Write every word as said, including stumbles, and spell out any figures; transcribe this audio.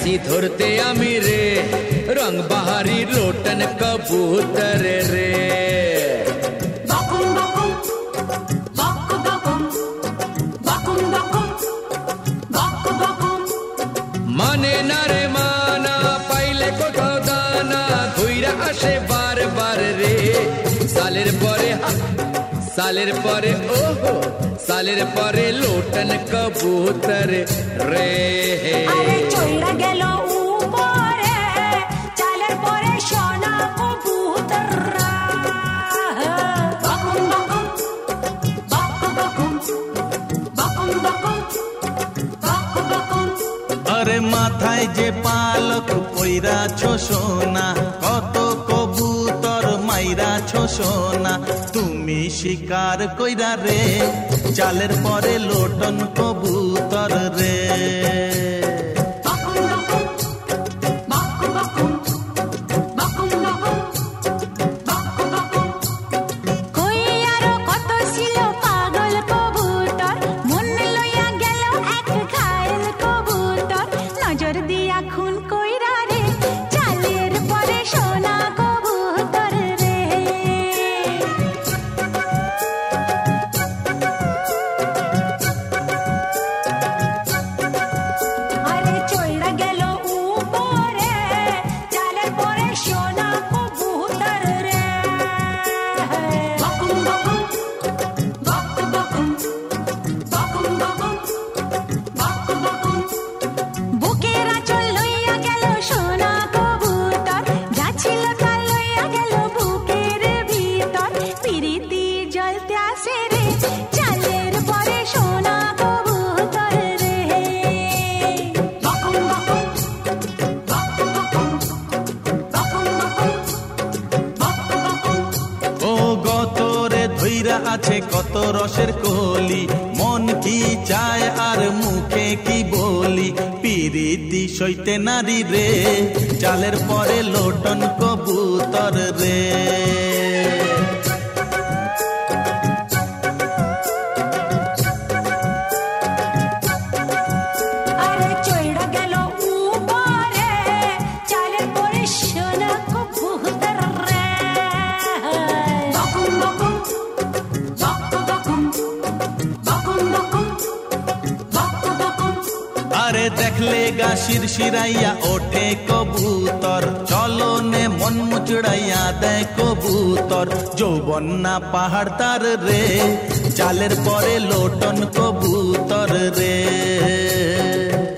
गैसी धरते आमी रे रंग बहारी लोटन कबूतर रे माने ना रे माना पाइले कोথাও दाना घुइरा आसे बार बार रे सालेर परे सालेर परे ओहो सालेर परे लोटन कबूतर रे अरे चोइरा गेल ऊपरे चालेर परे सोना कबूतर बकुम बकुम बकुम बकुम बकुम बकुम बकुम अरे माथाय जे पालक पइराछो सोना कत कबूतर माइराछो सोना तुमी शिकार कइरा रे चालेर परे लोटन कबूतर रे আছে কত রসের কলি মন কি চায় আর মুখে কি বলি পিরিতি সইতে নারী রে চালের পরে লোটন কবুতর রে আরে দেখলে গা শিরশিরাইয়া ওঠে কবুতর চলনে মন মুচড়াইয়া দেয় কবুতর যৌবন না পাহাড় তার রে চালের পরে লোটন কবুতর রে